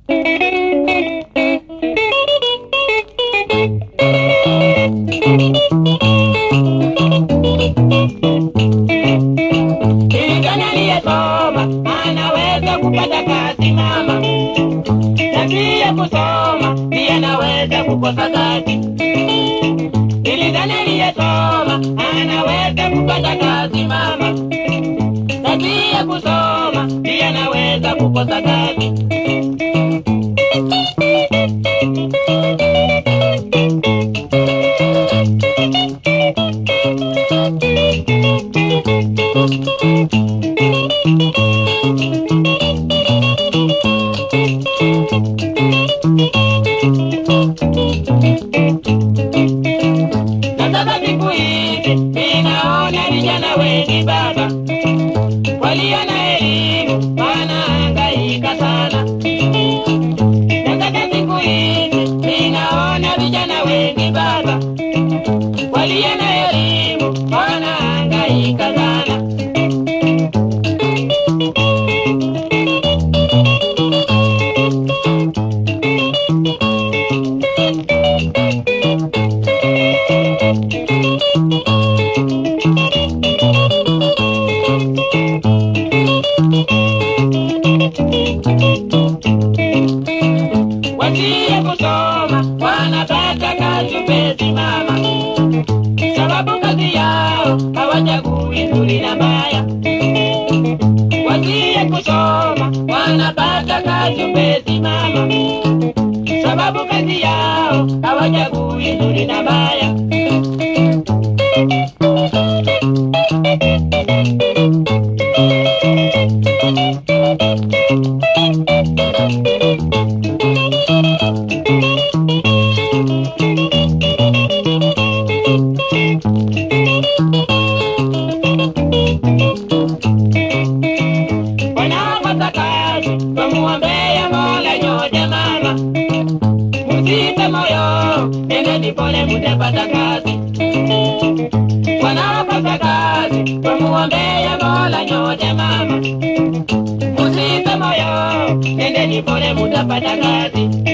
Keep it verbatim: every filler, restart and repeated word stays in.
Kijana aliyesoma anaweza kupata kazi mama, na pia kusoma pia anaweza kukosa kazi. Kijana aliyesoma anaweza kupata kazi mama, na pia kusoma pia anaweza kukosa kazi. Na sasa siku hizi ninaona vijana wengi baba walio na elimu wanahangaika sana. Na sasa siku hizi ninaona vijana wengi baba walio na elimu wanahangaika sana. Watie kusoma wanapata kazi upesi mama, sababu kazi yao hawachagui nzuri na mbaya. Watie kusoma wanapata kazi upesi mama, sababu kazi yao hawachagui nzuri na mbaya. Wanapata kazi wamuombea Mola nyote mama, msife moyo, nendeni pole mtapata kazi. Wanapata kazi wamuombea Mola nyote mama, msife moyo, nendeni pole mtapata kazi.